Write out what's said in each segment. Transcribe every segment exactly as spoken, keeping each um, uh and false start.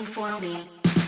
for me.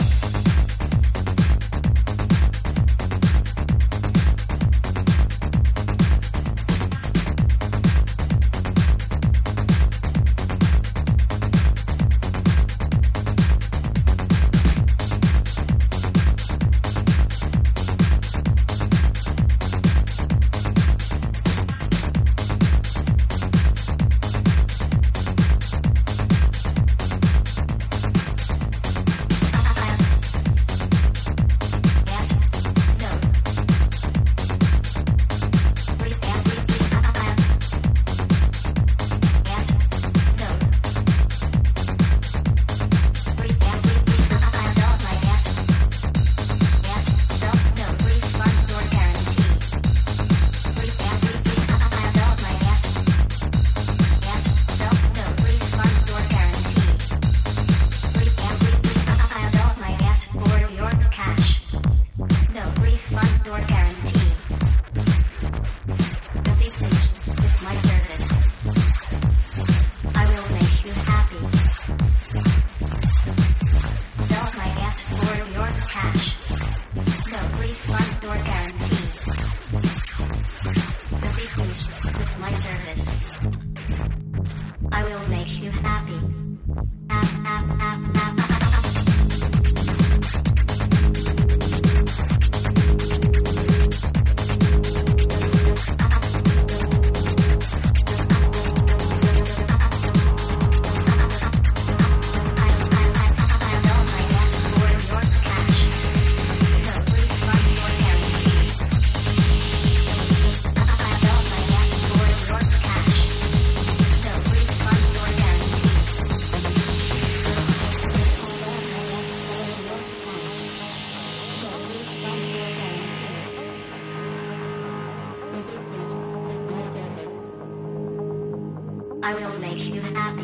I will make you happy.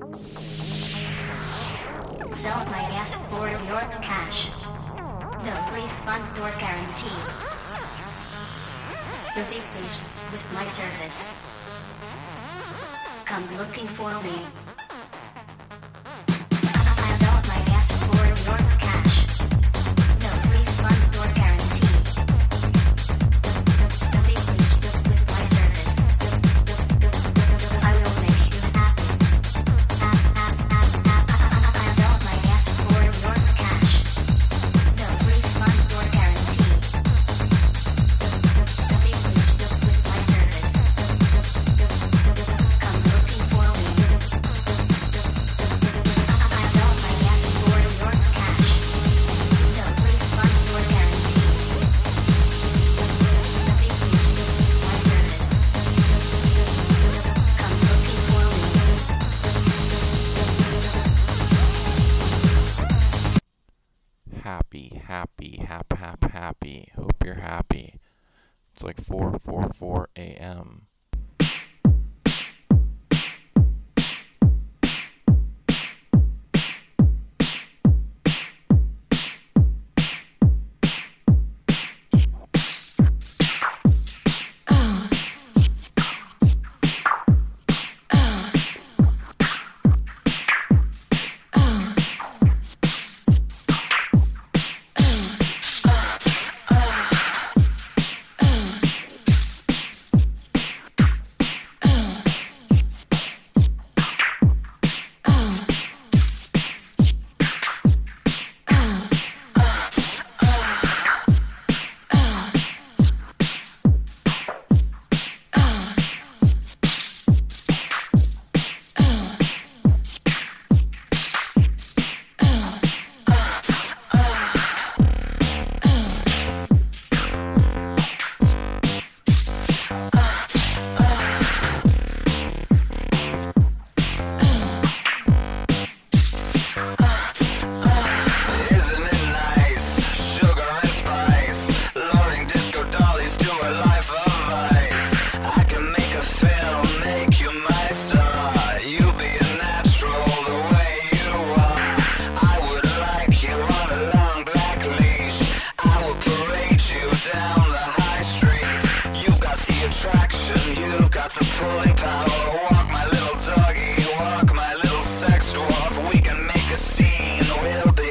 Sell my ass for your cash. No refund or guarantee. The big fish with my service. Come looking for me. I sell my ass for your cash. No refund or guarantee. The big fish with my service. I will make you happy. I sell my ass for your cash. No refund or guarantee. The big fish with my service. Come looking for me. I sell my ass for your cash. No refund or guarantee. The big fish with my service. Come looking for me. Happy, happy, hap, hap, happy. Hope you're happy. It's like four forty-four a.m. Scene, we'll be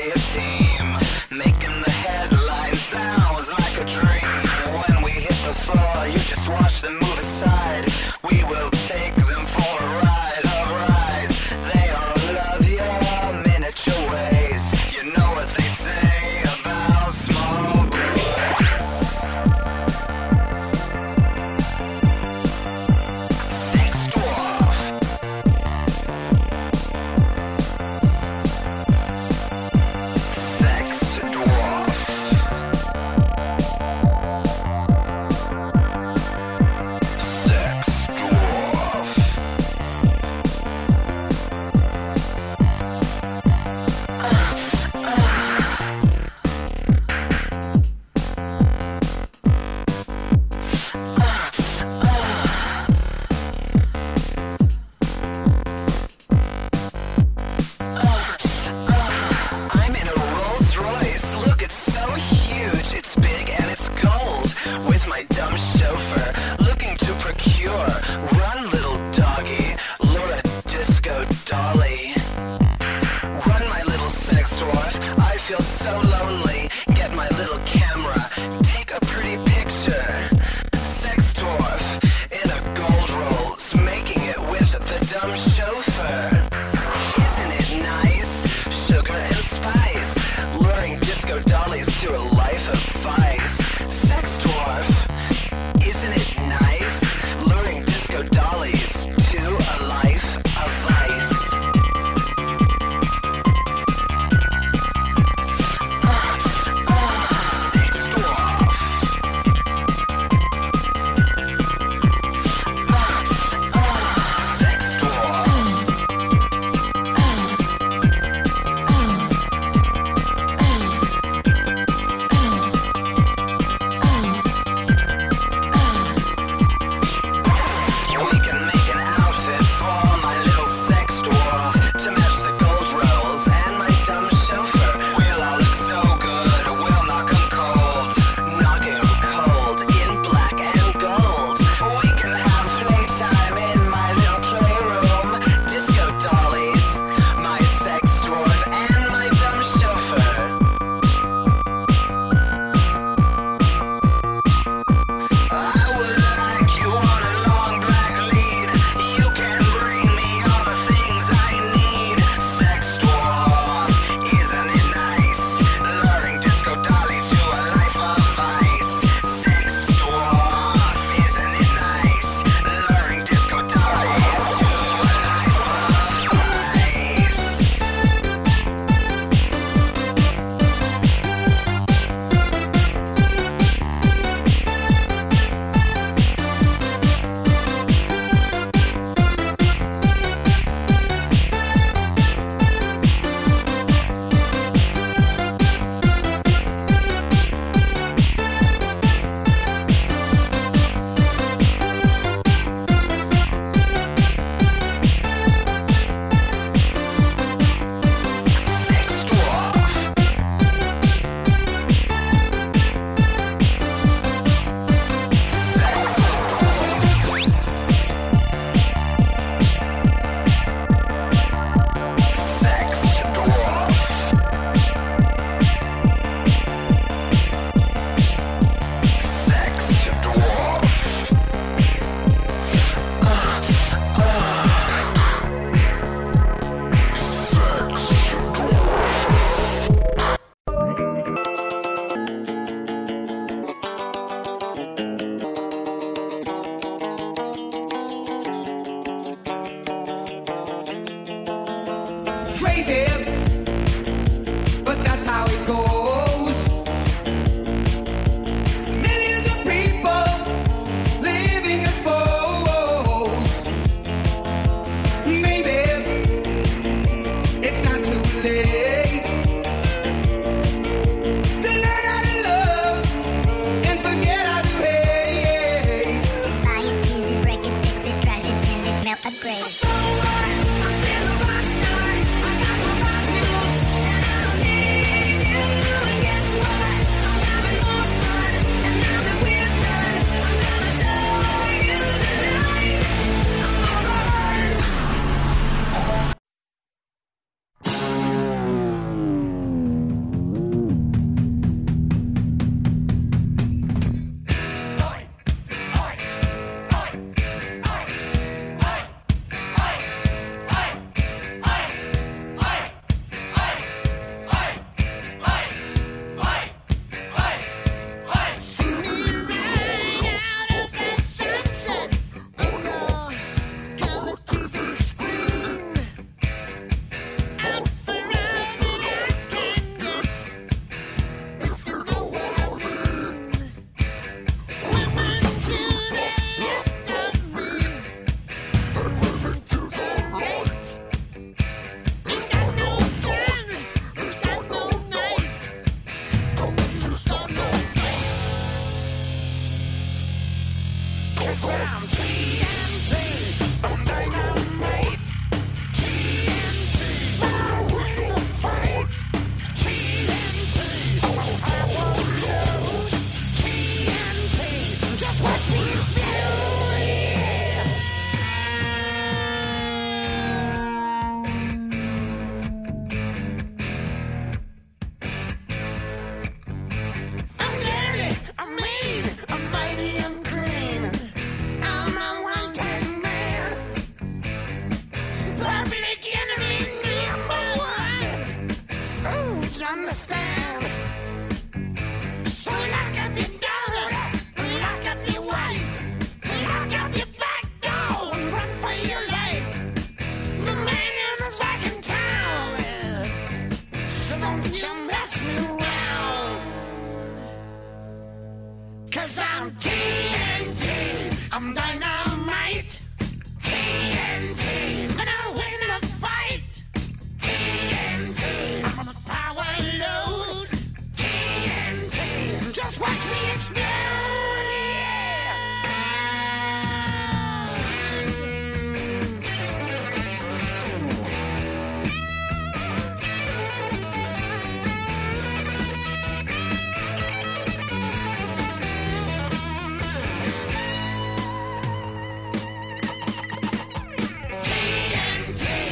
T N T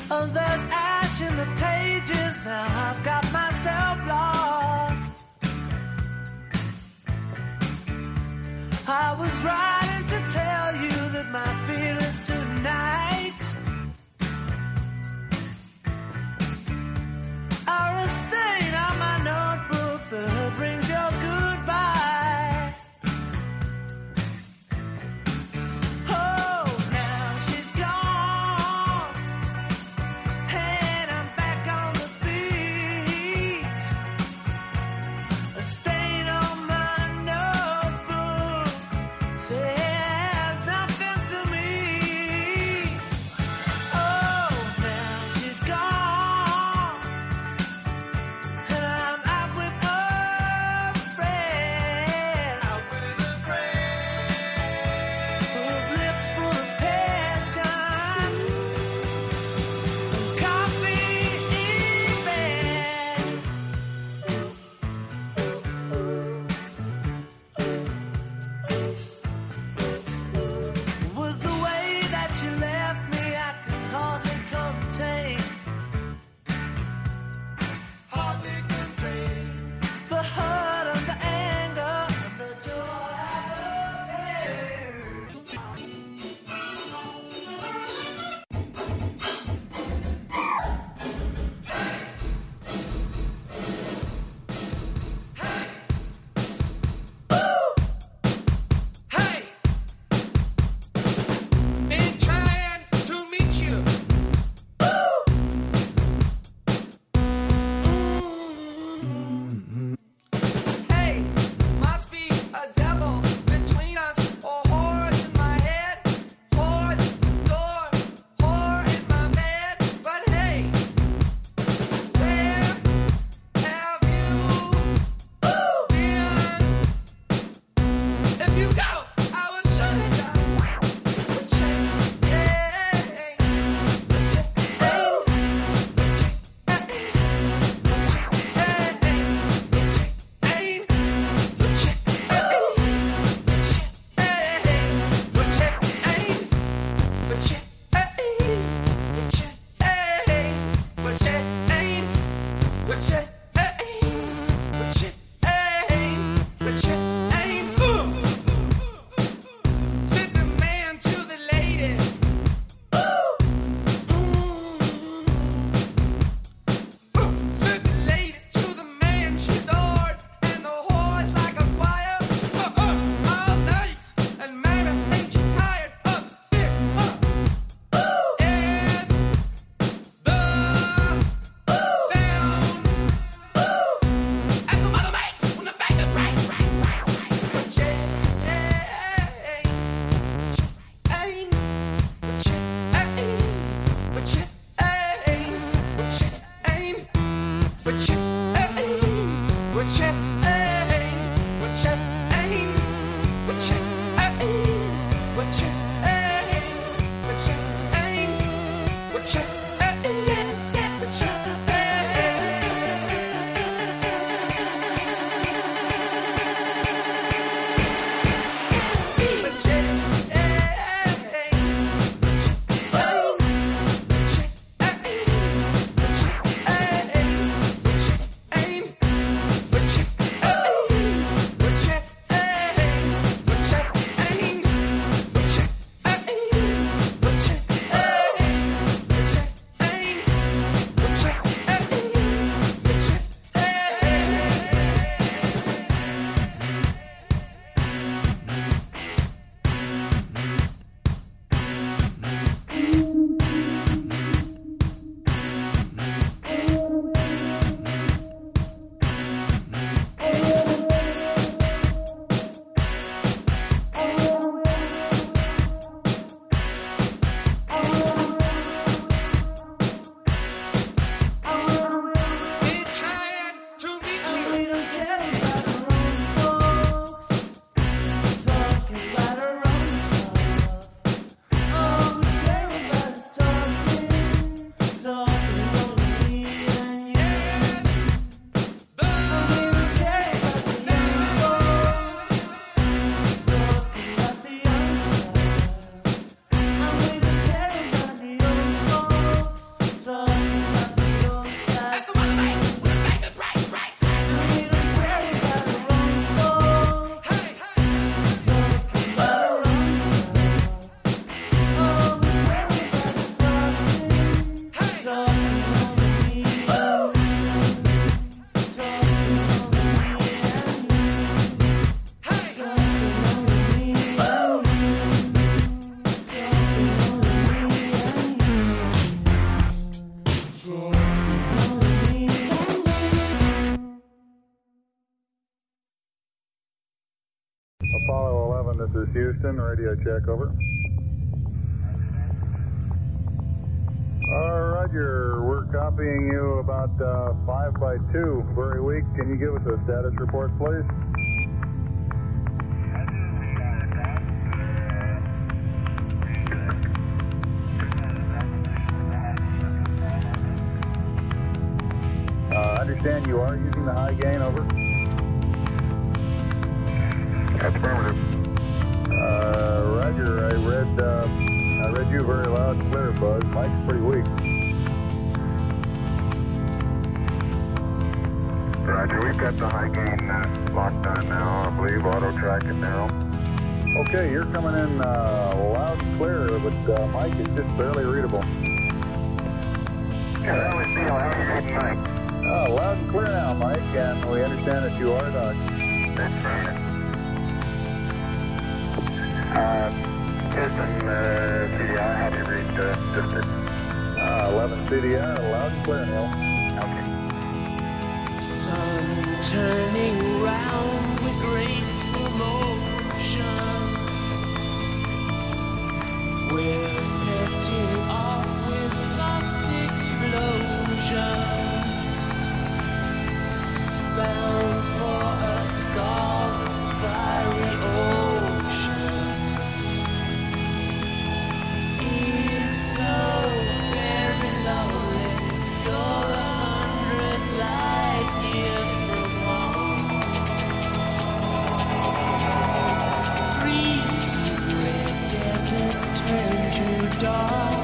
Oh, there's ash in the pages now. I've got myself lost. I was writing to tell you that my feelings tonight are a stain on my notebook that brings your goodbye. Oh, now she's gone, and I'm back on the beat. A stain on my notebook says nothing to me. Oh, now she's gone, and I'm out with a friend. Out with a friend. With lips full of passion and coffee in bed. With the way that you left me, I could hardly contain. Hardly contain the hurt and the anger and the joy and the pain. Hey! Been trying to meet you. Hey, must be a devil between us, or whores in my head, whores at the door, whore in my bed. But hey, where have you been? If you go, I will shut it down. But you, yeah, Sit the man to the lady. Sit the lady to the man she adored, and the whore's like a fire. All night, and man, ain't you tired of this? Is the sound and the mother makes when the baby breaks. But you ain't, but you ain't, but you ain't, but you ain't, but you ain't, but you ain't, but you ain't, but you ain't, but you ain't, but you ain't, but you ain't, but you This is Houston, radio check, over. Uh, Roger, we're copying you about uh, five by two, very weak. Can you give us a status report, please? Uh, I understand you are using the high gain, over. That's affirmative. Uh, Roger, I read, uh, I read you very loud and clear, Buzz. Mike's pretty weak. Roger, we've got the high gain uh, locked on now, I believe, auto track and narrow. Okay, you're coming in uh, loud and clear, but uh, Mike is just barely readable. Yeah, that was Neil. How are you reading, Mike? Uh, loud and clear now, Mike, and we understand that you are Doc. That's right. Uh, Houston, uh, C D R, how do you read uh, distance? Uh, eleven C D R, loud and clear, Neil. Okay. Sun turning round with graceful motion. We're setting off with soft explosion. Bound for a scarlet fiery ocean. It's so very lonely. You're a hundred light years from home. Freezing red deserts turn to dark.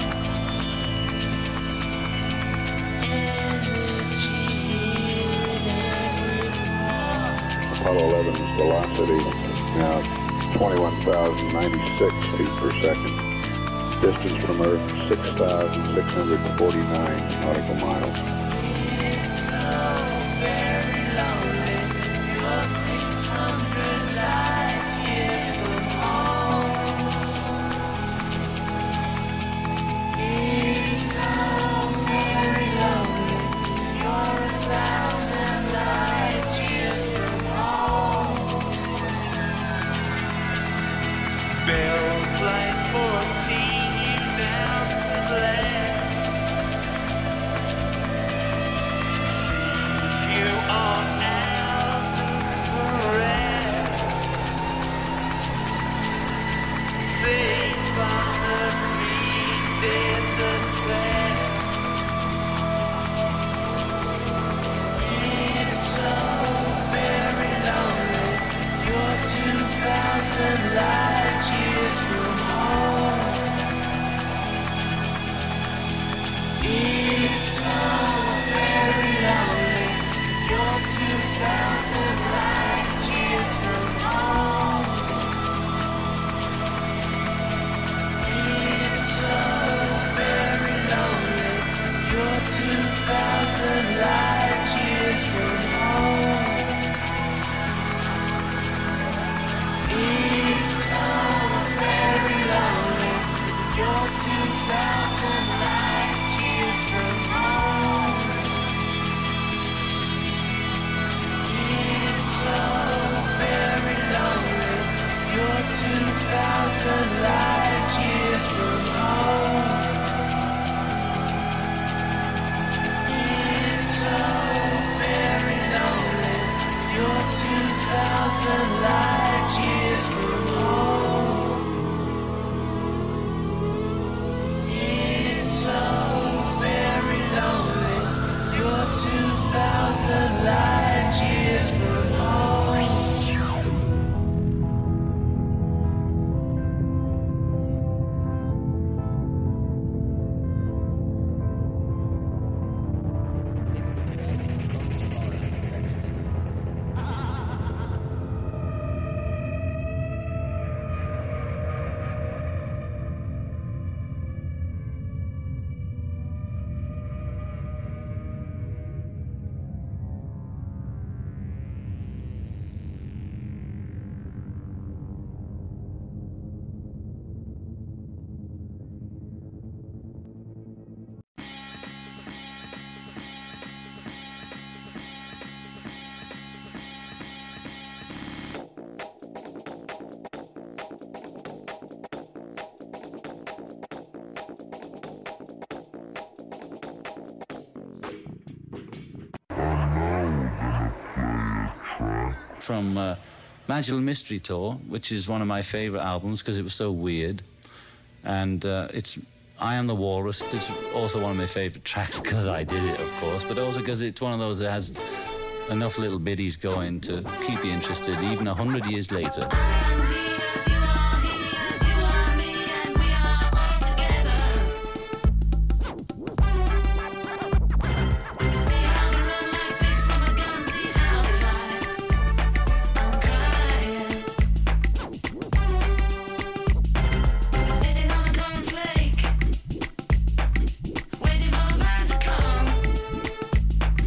Energy in every part. Apollo eleven's velocity now twenty-one thousand ninety-six feet per second. Distance from Earth six thousand six hundred forty-nine nautical miles. It's so very lonely. You're six hundred light years from home. It's so very lonely. You're a thousand light years from home. Bell flight fourteen down the land. See you on Alpharetta. Safe on the green desert sand. It's so very lonely. You're two thousand light years from home. It's so very lonely. You're two thousand light years from home. It's so very lonely. You're two thousand light years from home. It's so very lonely. You're two thousand light years from home. It's so very lonely. You're two thousand light years from home. It's so very lonely. You're two thousand light years from home. It's from uh, Magical Mystery Tour, which is one of my favourite albums because it was so weird. And uh, it's I Am the Walrus. It's also one of my favourite tracks because I did it, of course, but also because it's one of those that has enough little biddies going to keep you interested even a hundred years later.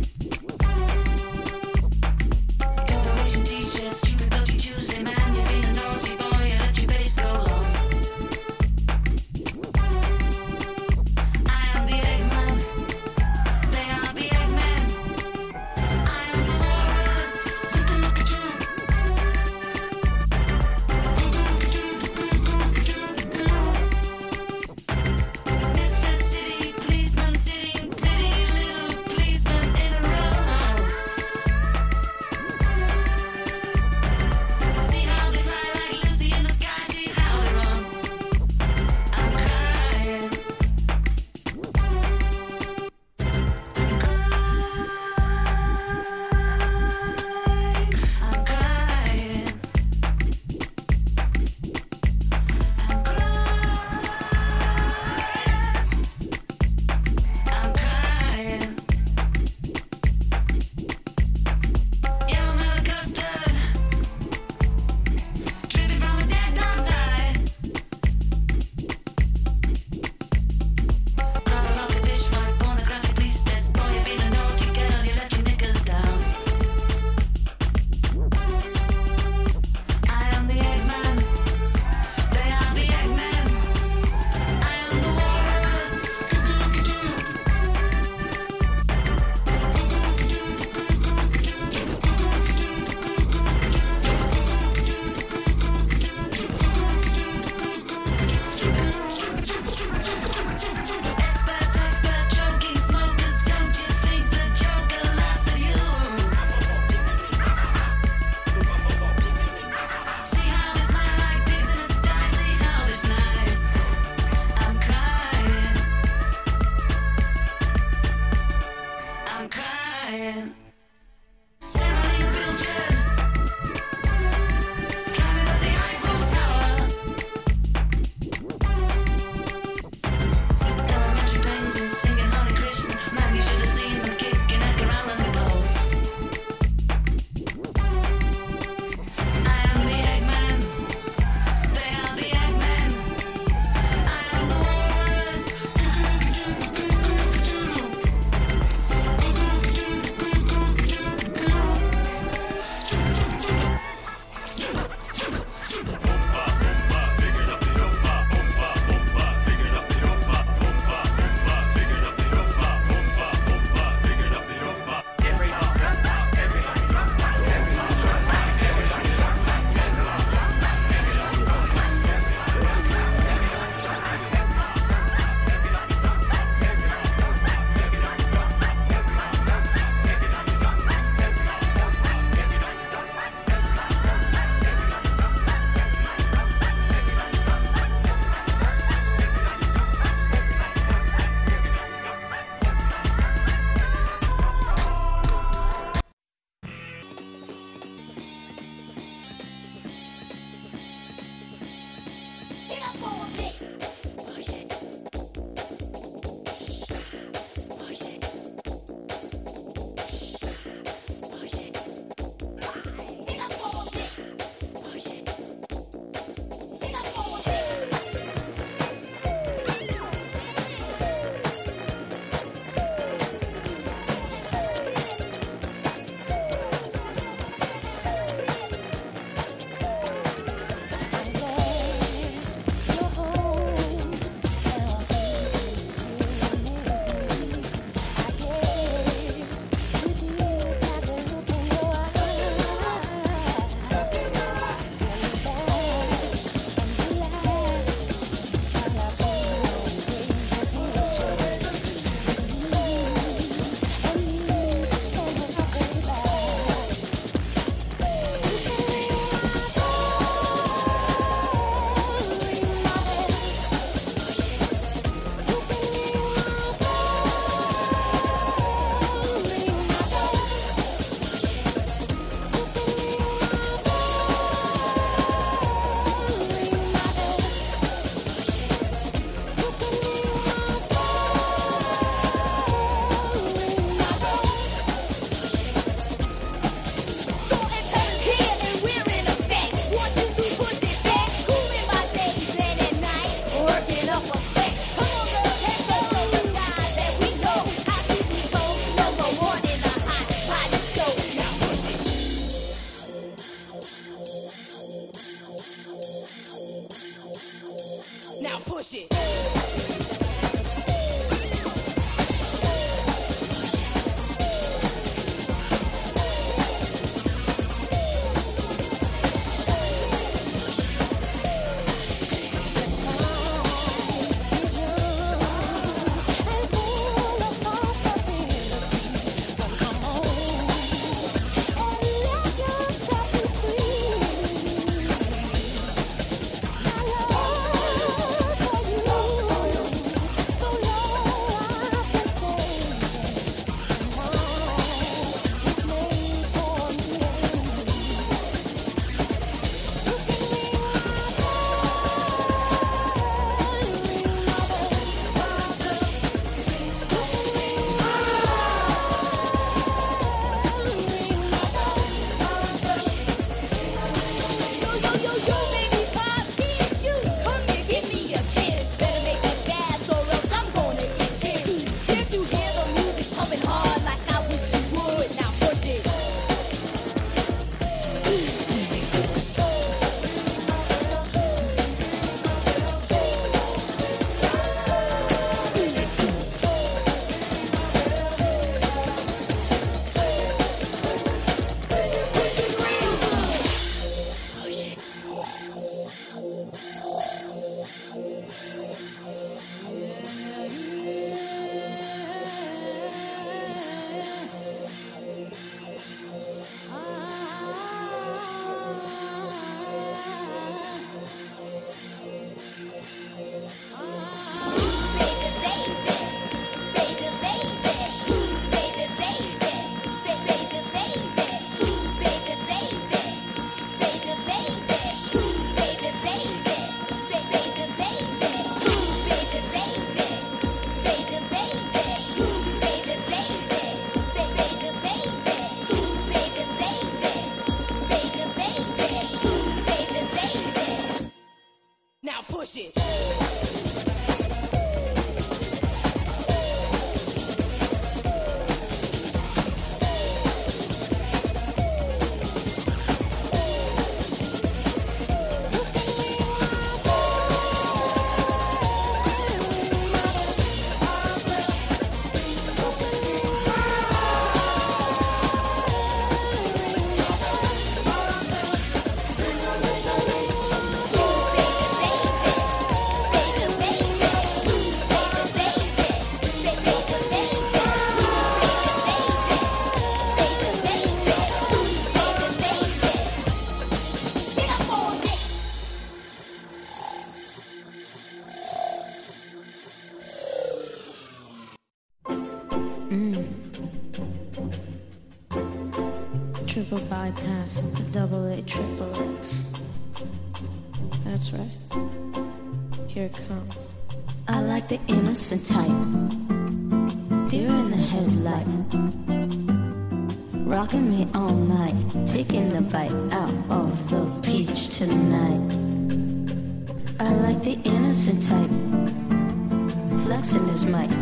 T-shirts, stupid bloody Tuesday, man, you've been triple bypass, the double A triple X. That's right. Here it comes. I like the innocent type, deer in the headlight, rocking me all night, taking a bite out of the peach tonight. I like the innocent type, flexing his mic,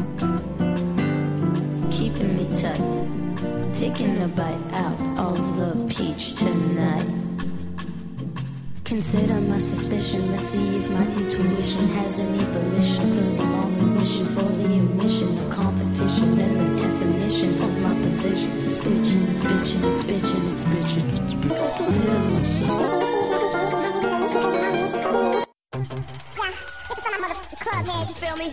keeping me tight, taking a bite out of the peach tonight. Consider my suspicion, let's see if my intuition has any volition. Cause I'm on a mission for the emission of competition and the definition of my position. It's bitchin', it's bitchin', it's bitchin', it's bitchin', it's bitchin'. Consider my club head, you feel me?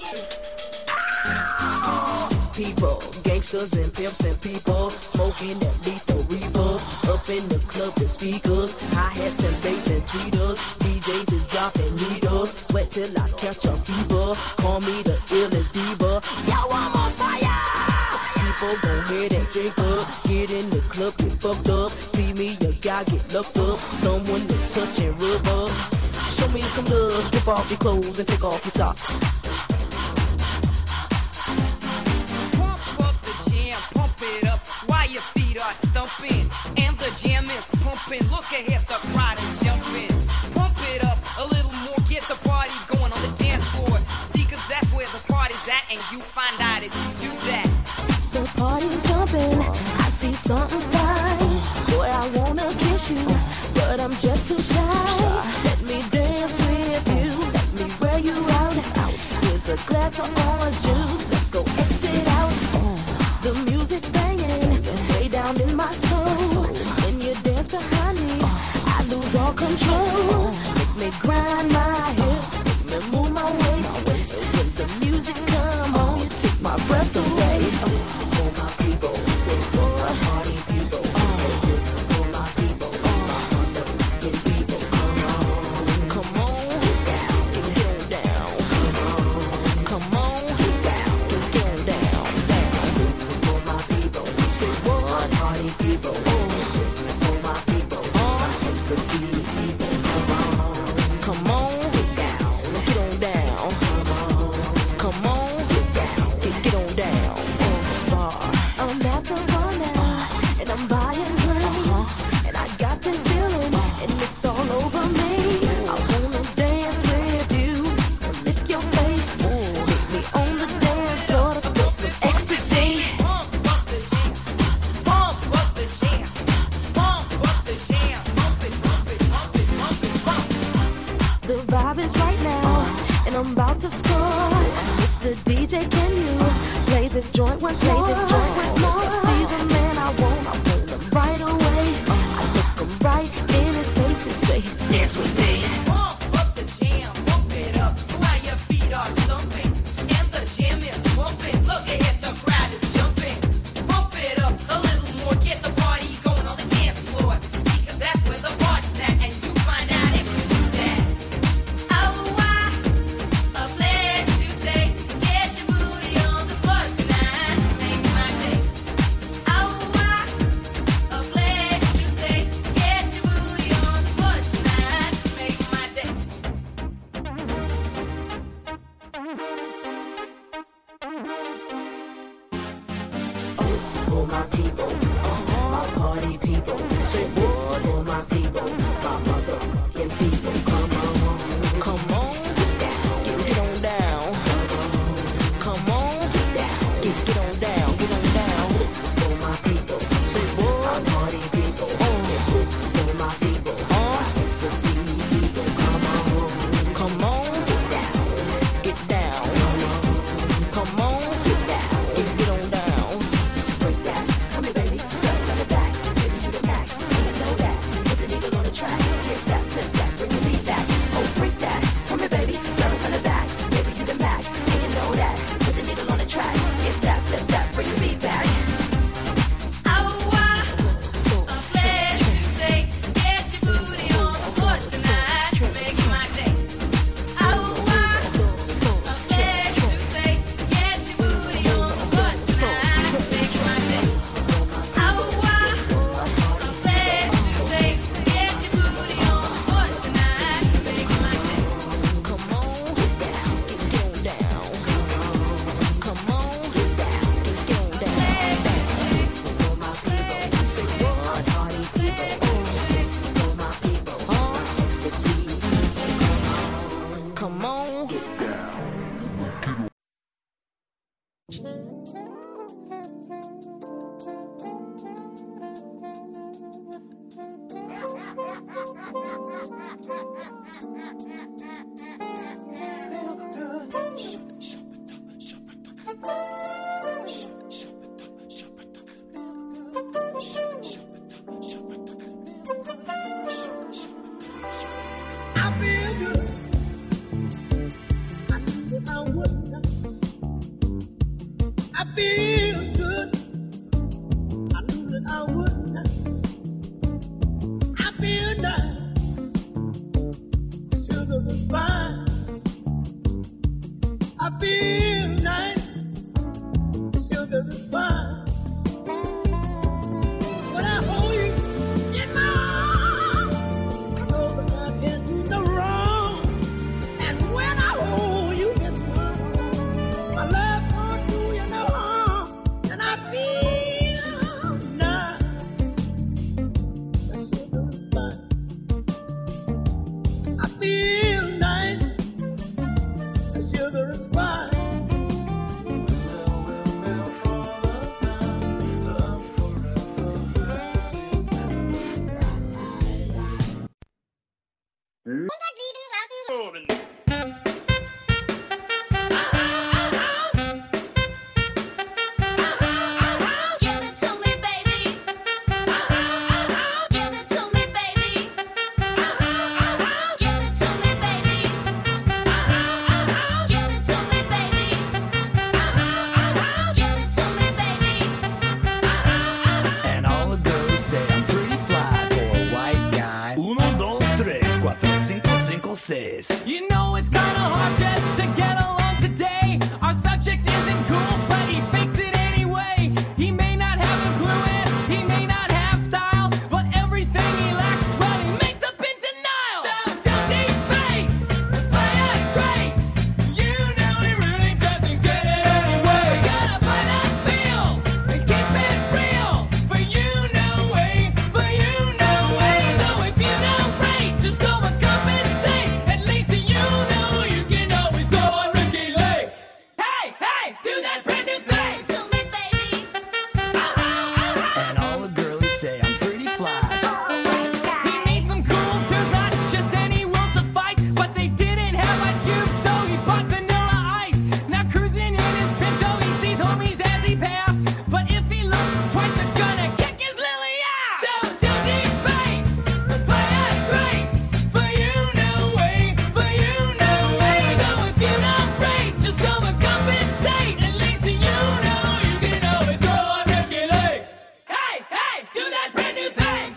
People, gangsters and pimps and people smoking that lethal reefer. Up in the club with speakers, hi-hats and bass and tweeters. D Js is dropping needles, sweat till I catch a fever. Call me the illest diva. Yo, I'm on fire! People go ahead and drink up, get in the club, get fucked up. See me, a guy get locked up, someone to touch and rub up. Show me some love, strip off your clothes and take off your socks. Pump it up while your feet are stumping and the jam is pumping. Look ahead, the crowd is jumping. Pump it up a little more, get the party going on the dance floor. See, cause that's where the party's at, and you find out if you do that. The party's jumping, I see something fine. Boy, I wanna kiss you, but I'm just too shy. Let me dance with you, let me wear you out. With a glass of orange juice, let's go exit out. The music banging, way down in my soul. When you dance behind me, I lose all control. Make me grind my hips, make me move my waist. So when the music come on, you take my breath away. For my people, for my party people, for my people, my hard-working people. Come on, come on, get down, get down. Come on, get down, get down, down. For my people, say what? Party people, for my people, my ecstasy people. Come on, come on, get down, get on down. Come on, get down, get, get on down. Bar. I'm at the bar now, and I'm buying drinks, and I got this feeling, and it's all over me. I wanna dance with you, and lick your face, hit me on the dance floor to feel some ecstasy. Pump up the jam, pump up the jam, pump up the jam, pump it, pump it, pump it, pump it, pump. The vibe is right now, and I'm about to score. Mister D J, can you play this joint once more? Play this joint once more. See the man I want, I want him right away. I look him right in his face and say, dance with me. Pump up the jam, pump it up while your feet are stumping and the jam is pumping. Look ahead, the crowd is jumping. Pump it up a little more, get the party going on the dance floor. See, cause that's where the party's at, and you find out if you do that. Oh, why? A place to stay. Get your booty on the floor tonight. Make my day. Oh, why? A place to stay. Get your booty on the floor tonight. Make my day. This is for my people, my party people. Say what? For my people, my motherfucking people. Come on, come on, get down, get, get on down. Come on, get down, get, get on down, get on down. This is for my people. Say what? My party people. This is for my people, my ecstasy people. Come on, come on, get down, get down. Come on, get down, get, get on down. Break that, come here, baby. Let it back, baby, to the back. feel good. I knew that I would. I feel good. I knew that I would. I feel nice. The sugar was fine. I feel nice. The sugar is fine. When I hold you in my arms, I know that I can't do no wrong. And when I hold you in my arms, my love won't do you no harm. And I feel nice. The sugar is fine. I feel nice. The sugar is fine. And all the girls say I'm pretty fly for a white guy. Uno, dos, tres, cuatro, cinco, cinco, seis. You know it's kinda hard just to get along today. Our subject isn't cool, but he fakes it anyway. He may not have a clue and he may not have style, but everything he lacks, well, he makes up in denial. So don't debate, play it straight. You know he really doesn't get it anyway. Gotta play that feel and keep it real. For you, no way, for you, no way. So if you don't rate, just overcompensate. At least you know you can always go on Ricky Lake. Hey, hey, do that brand new thing. And all the girlies say I'm pretty fly. He needs some cool tunes, not just any will suffice. But they didn't have ice cubes, so he bought vanilla ice. Now cruising in his Pinto, he sees homies as he passed. But if he looks twice, they're gonna kick his lily ass. So don't debate, play it straight. For you, no way, for you, no way. So if you don't rate, just overcompensate. At least you know you can always go on Ricky Lake. Hey, hey, do that brand new thing.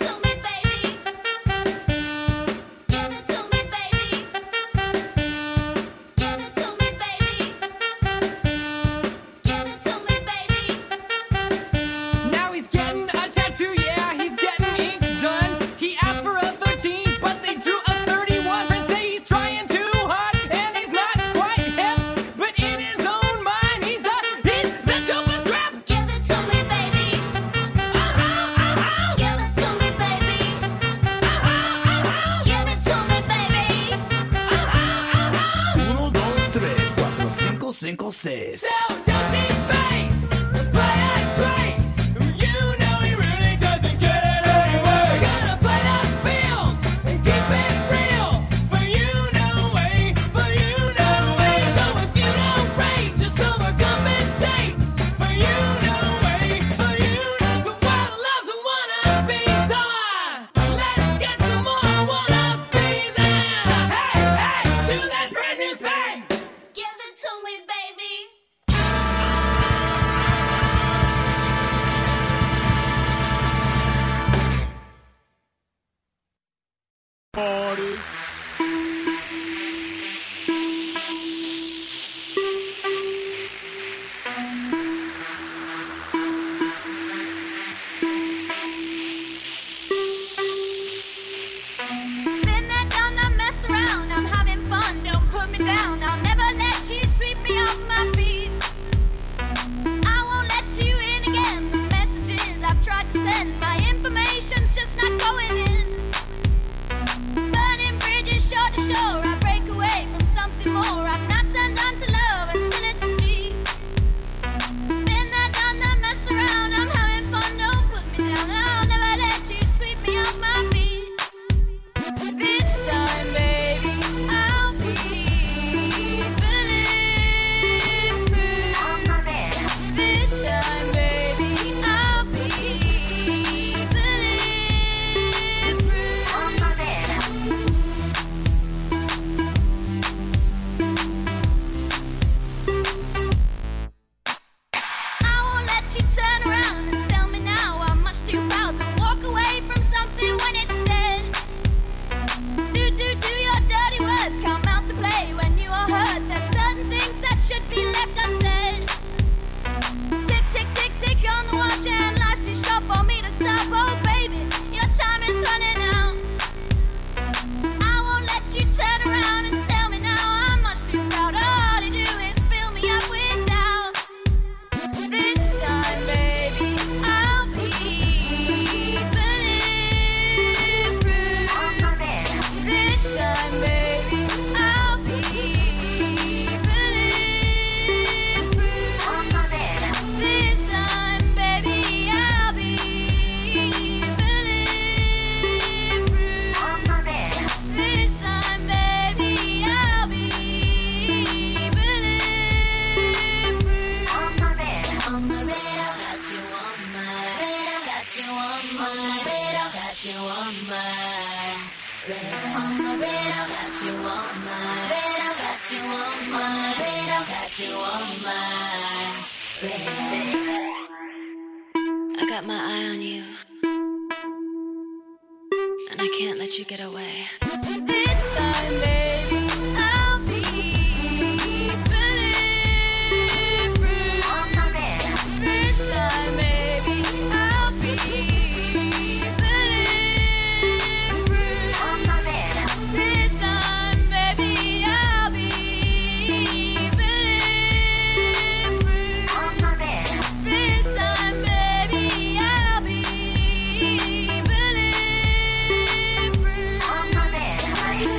Now he's getting a tattoo, yeah, he's getting ink done. He asked for a thirteen, but they drew a thirty-one. Friends say he's trying too hard, and he's not quite hip. But in his own mind, he's the, he's the dopest rap. Give it to me, baby. Uh-huh, uh-huh. Give it to me, baby. Uh-huh, uh-huh. Give it to me, baby. Uh-huh, uh-huh. Uno, dos, tres, cuatro, cinco, cinco, seis. So don't debate, play it straight. You know he really doesn't get it anyway. Gotta play that field and keep it real. For you, no way, for you, no way. So if you don't rate, just overcompensate. For you, no way, for you, for wild loves and wannabes. So uh, let's get some more wannabes. And hey, hey, do that brand new thing. Give it to me, baby. my radar, got you on my radar, got you on my radar, got you on my radar. I got my eye on you, and I can't let you get away. This time, baby, I'll be bulletproof. On my radar. This time, baby, I'll be bulletproof. On my radar. This time, baby, I'll be bulletproof. On my radar. This time, baby, I'll be bulletproof. On my radar.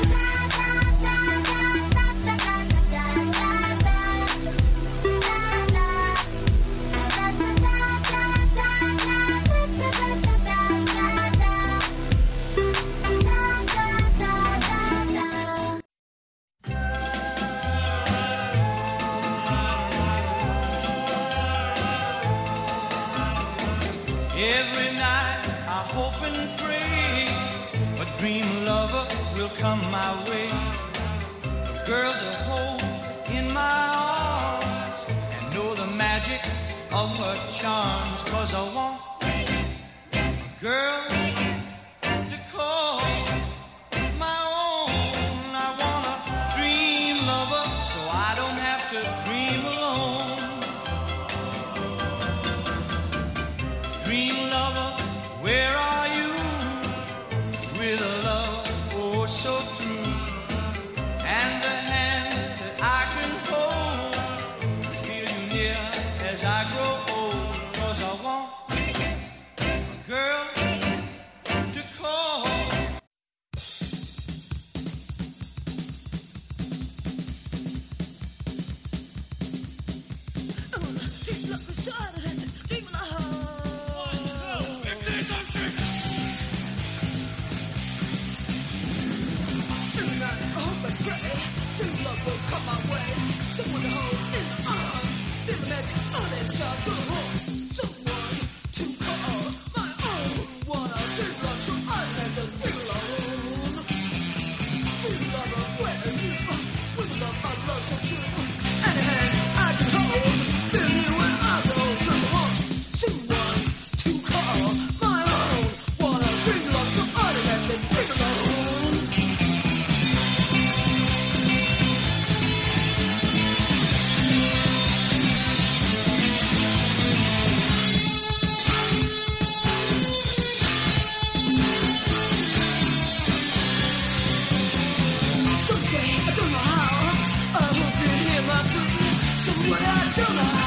Every night I hope and pray a dream lover will come my way, a girl to hold in my arms and know the magic of her charms. 'Cause I want a girl to call my own. I want a dream lover so I don't have to dream alone. Dream lover, where are you? With a love oh so true, and the hand that I can hold, feel you near as I grow old. 'Cause I want a girl to call. Someday, I don't know how, I hope you hear my plea. Somewhere I don't know how.